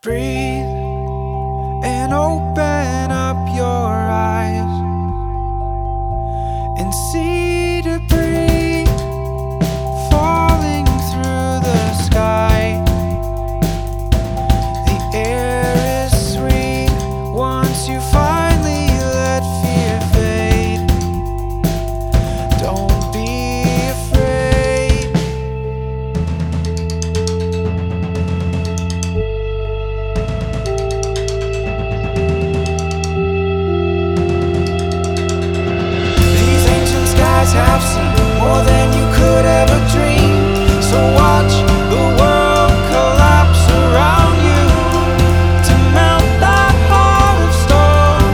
Breathe and open up your eyes and see debris falling through the sky. The air is sweet once you finally let fear fade. Don't be afraid. These ancient skies have seen more than you could ever dream. So watch the world collapse around you to melt that heart of stone.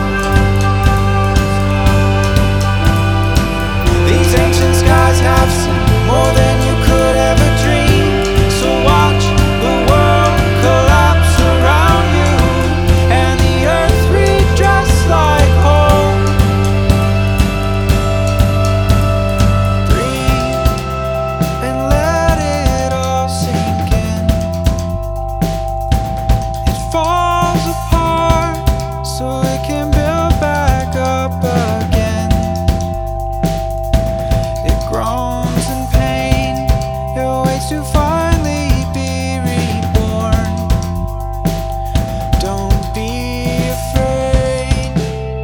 These ancient skies have seen more than you could ever dream. So watch the world collapse around you and the earth redress like home. Breathe and let it all sink in. It falls apart so it can build back up again. It groans in pain, it waits to finally be reborn. Don't be afraid.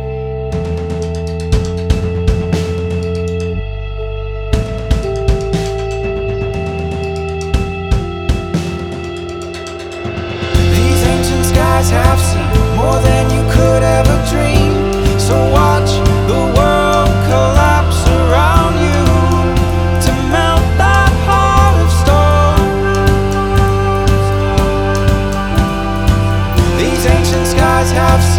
These ancient skies have seen more than you could ever dream. So watch the world collapse around you to melt that heart of stone. These ancient skies have seen